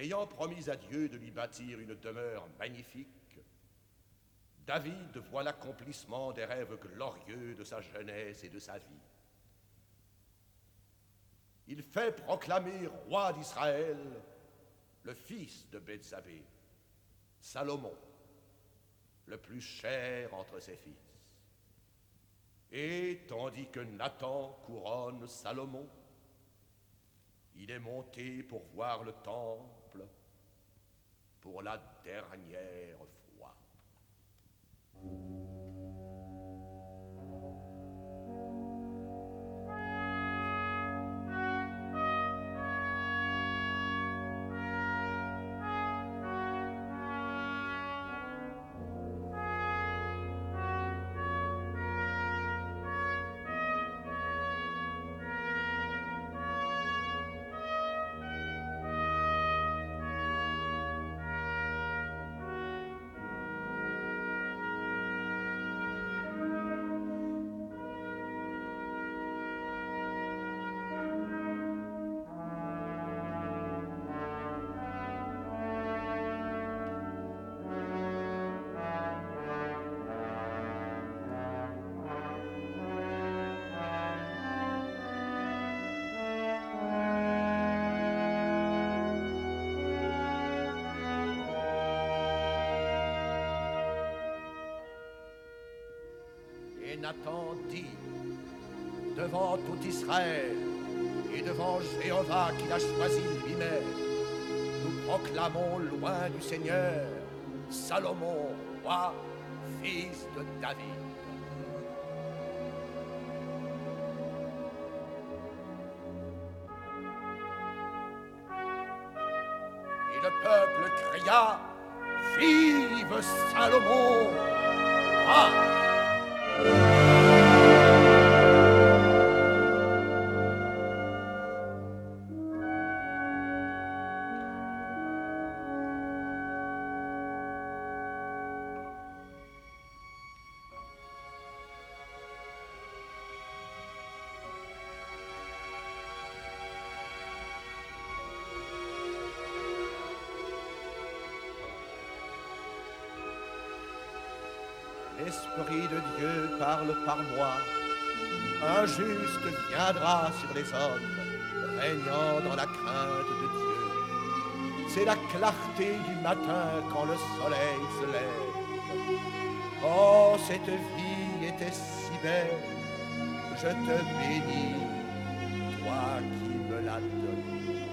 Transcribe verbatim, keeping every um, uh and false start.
Ayant promis à Dieu de lui bâtir une demeure magnifique, David voit l'accomplissement des rêves glorieux de sa jeunesse et de sa vie. Il fait proclamer roi d'Israël le fils de Bethsabée, Salomon, le plus cher entre ses fils. Et tandis que Nathan couronne Salomon, il est monté pour voir le temple pour la dernière fois. Et Nathan dit, devant tout Israël et devant Jéhovah qu'il a choisi lui-même, nous proclamons loin du Seigneur, Salomon, roi, fils de David. Et le peuple cria, vive Salomon, roi. L'Esprit de Dieu parle par moi. Un juste viendra sur les hommes, régnant dans la crainte de Dieu. C'est la clarté du matin quand le soleil se lève. Oh, cette vie était si belle, je te bénis, toi qui me l'as donnée.